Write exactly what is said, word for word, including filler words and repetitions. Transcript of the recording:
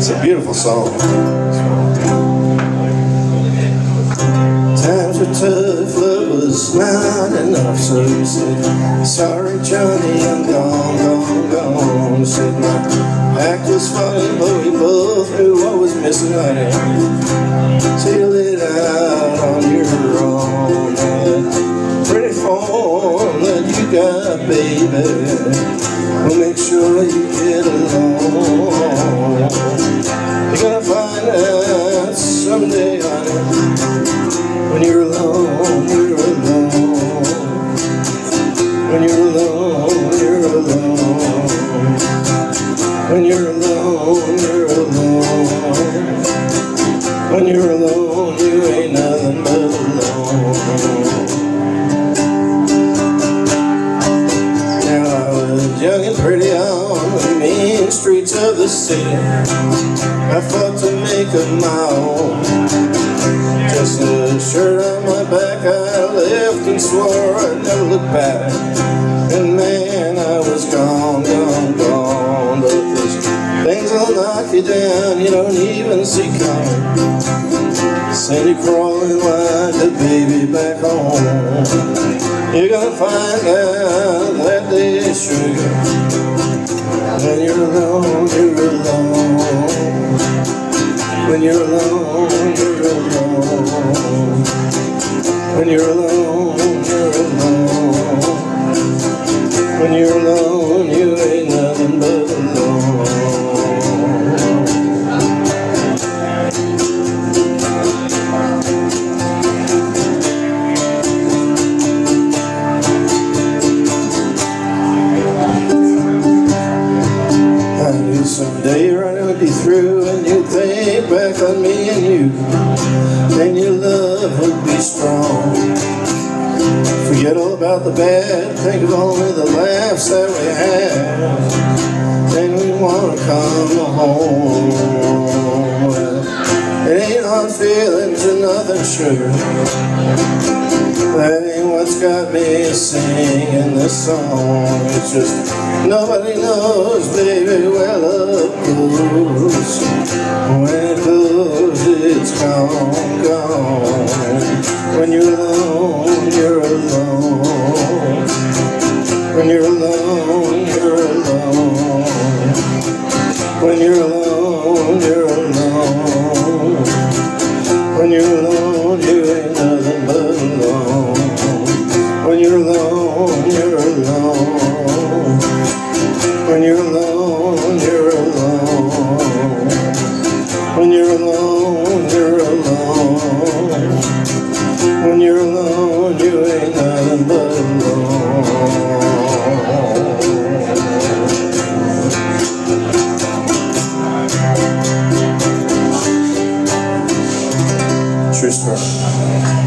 It's a beautiful song. Times were tough, love was not enough, so you said, sorry Johnny, I'm gone, gone, gone. Said my act was funny, but we both knew what was missing, honey. Till it out on your own. That pretty form that you got, baby, will make sure you get along. You're gonna find out someday, honey, when you're alone, you're alone. When you're alone, you're alone. When you're alone, you're alone. When you're alone, you ain't nothing but alone. Now I was young and pretty on the mean streets of the city. I fought to make of my own. Just a shirt on my back, I left and swore I'd never look back. And man, I was gone, gone, gone. But there's things that'll knock you down you don't even see coming. Send you crawling like a baby back home. You're gonna find out that day, sugar, when you're alone, you're alone. When you're alone, you're alone. When you're alone, you're alone. When you're alone, you ain't nothing but alone. I knew someday running would be through, and you'd think back on me and you, and your love would be strong. Forget all about the bad, think of only the laughs that we had. Then we want to come home. Well, it ain't hard feelings or nothing, sugar. That ain't what's got me singing this song. It's just nobody knows, baby, where love goes. When it goes, it's gone, gone. When you're alone, you're alone. When you're alone, you're alone. When you're alone, you're alone. When you're alone, you ain't nothing but alone. When you're alone, you're alone. When you're alone, you're alone. When you're alone, you're alone. When you're alone, you ain't nothing but alone. True story.